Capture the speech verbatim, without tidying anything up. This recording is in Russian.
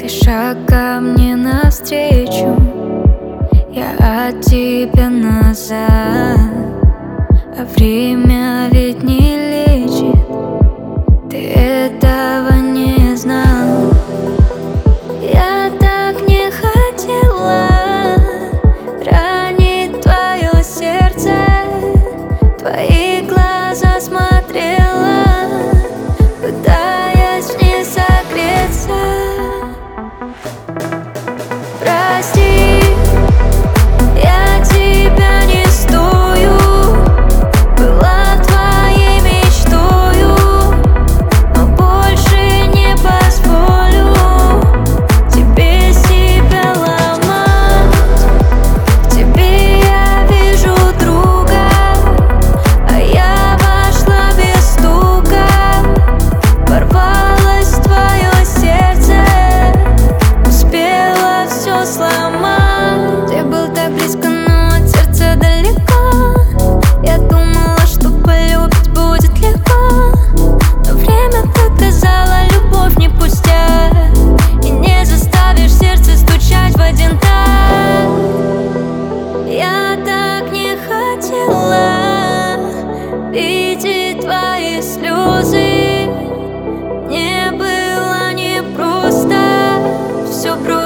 Ты шаг ко мне навстречу, я от тебя назад. А время ведь не лечит, ты этого не знал. Я так не хотела ранить твое сердце, твои глаза смотрела, пытаясь в них согреться. Прости, я тебя не стою, была твоей мечтою, но больше не позволю тебе себя ломать. В тебе я вижу друга, а я вошла без стука, ворвалась в твое сердце, успела все сломать. Ты был так близко, но от сердца далеко. Я думала, что полюбить будет легко, но время показало, любовь не пустяк, и не заставишь сердце стучать в один такт. Я так не хотела видеть твои слезы, мне было непросто, все бросить.